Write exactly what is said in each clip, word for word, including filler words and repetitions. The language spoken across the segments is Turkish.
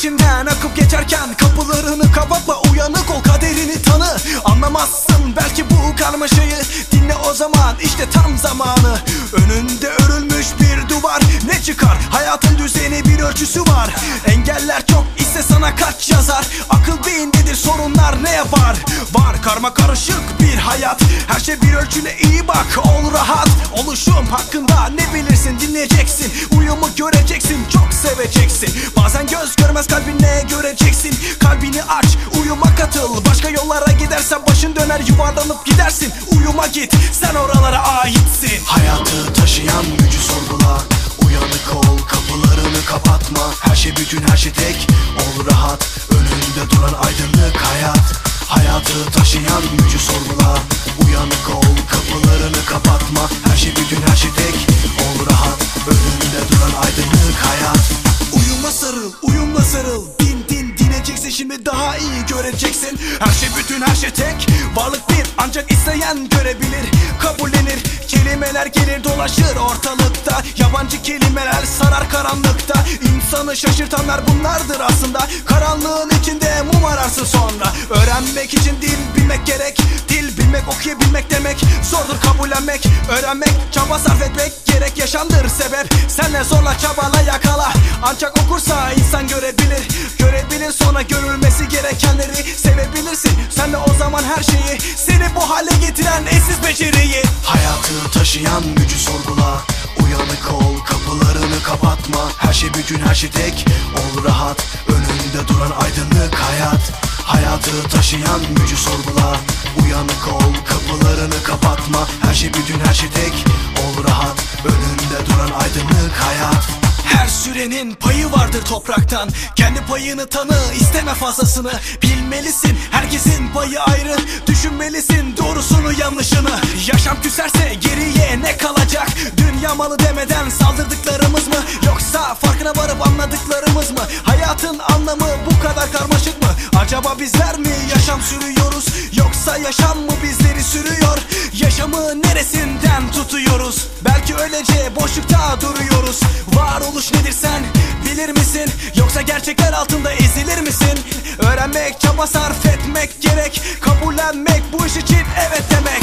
içinden akıp geçerken kapılarını kapatma, uyanık ol, kaderini tanı. Anlamazsın belki bu karmaşayı, dinle o zaman, işte tam zamanı. Önünde örülmüş bir duvar, ne çıkar? Hayatın düzeni bir ölçüsü var. Engeller çok ise sana kaç yazar? Akıl beyindedir, sorunlar ne yapar? Var karma karışık bir hayat, her şey bir ölçüne, iyi bak, ol rahat. Oluşum hakkında ne bilirsin, dinleyeceksin, uyumu göreceksin, çok seveceksin. Bazen göz görmez kalbinle göreceksin. Kalbini aç, uyuma katıl. Başka yollara gidersen başın döner, yuvarlanıp gidersin. Uyuma git, sen oralara aitsin. Hayatı taşıyan gücü sorgula, uyanık ol, kapılarını kapatma. Her şey bütün, her şey tek, ol rahat. Önünde duran aydınlık hayat. Hayatı taşıyan gücü sorgula, uyanık ol, kapılarını kapatma. Her şey bütün, her şey tek, ol rahat. Önünde duran aydınlık hayat. Uyuma sarıl, uyumla sarıl. Din din dineceksin, şimdi daha iyi göreceksin. Her şey bütün, her şey tek, varlık bir, ancak isteyen görebilir, kabullenir. Kelimeler gelir dolaşır ortalıkta, yabancı kelimeler sarar karanlıkta. İnsanı şaşırtanlar bunlardır aslında. Karanlığın içinde mum ararsın sonra. Öğrenmek için dil bilmek gerek. Dil bilmek, okuyabilmek demek. Zordur kabullenmek, öğrenmek, çaba sarf etmek gerek. Yaşamdır sebep, senle zorla çabala yakala. Ancak okursa insan görebilir. Görebilir sonra görülmesi gerekenleri. Sevebilirsin sen de o zaman her şeyi. Seni bu hale getiren eşsiz beceriyi. Hayatı taşıyan gücü sorgula, uyanık ol, kapılarını kapatma. Her şey bütün, her şey tek, ol rahat. Önünde duran aydınlık hayat. Hayatı taşıyan gücü sorgula, uyanık ol, kapılarını kapatma. Her şey bütün, her şey tek, ol rahat. Önünde duran aydınlık hayat. Her sürenin payı vardır topraktan. Kendi payını tanı, isteme fazlasını. Bilmelisin herkesin payı ayrı. Düşünmelisin doğrusunu yanlışını. Yaşam küserse geriye ne kalacak? Dünya malı demeden saldırdıklarımız mı? Yoksa farkına varıp anladıklarımız mı? Hayatın anlamı bu kadar karmaşık mı? Acaba bizler mi yaşam sürüyoruz? Yoksa yaşam mı bizleri sürüyor? Yaşamı neresinden tutuyoruz? Belki öylece boşlukta duruyoruz. Varoluş nedir sen bilir misin? Yoksa gerçekler altında ezilir misin? Öğrenmek, çaba sarf etmek gerek. Kabullenmek, bu iş için evet demek.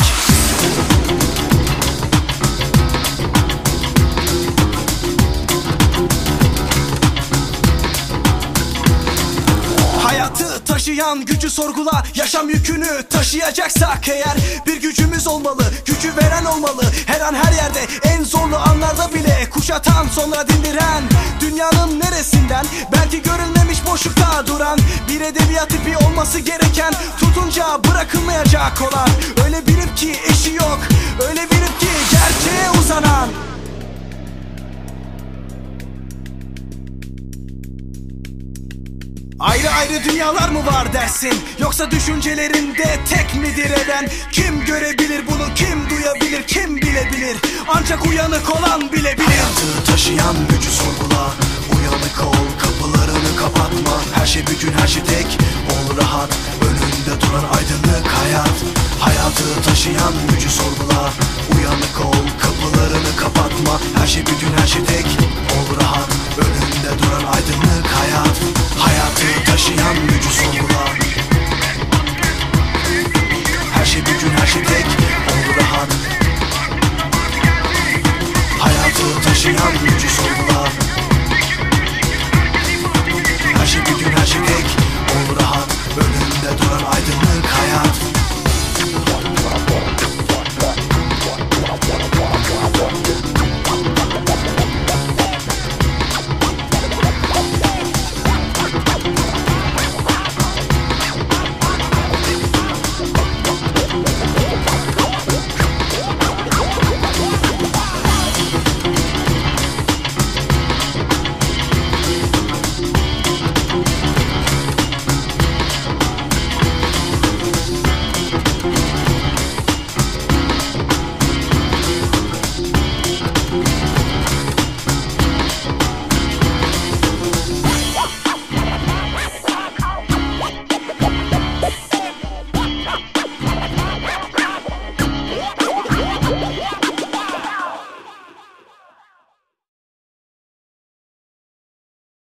Hayatı taşıyan gücü sorgula. Yaşam yükünü taşıyacaksak eğer, bir gücümüz olmalı, gücü veren olmalı. Her an her yerde, en zorlu anlarda bile kuşatan, sonra dindiren. Dünyanın neresinden belki görülmemiş boşlukta duran bir edebiyat tipi olması gereken, tutunca bırakılmayacak olan. Öyle birim ki eşi yok, öyle birim ki gerçeğe uzanan. Ayrı ayrı dünyalar mı var dersin? Yoksa düşüncelerinde tek midir eden? Kim görebilir bunu, kim duyabilir, kim bilebilir? Ancak uyanık olan bilebilir. Hayatı taşıyan gücü sorgula, uyanık ol, kapılarını kapatma. Her şey bütün, her şey tek, ol rahat. Önünde duran aydınlık hayat. Hayatı taşıyan gücü sorgula, uyanık ol, kapılarını kapatma. Her şey bütün, her şey tek.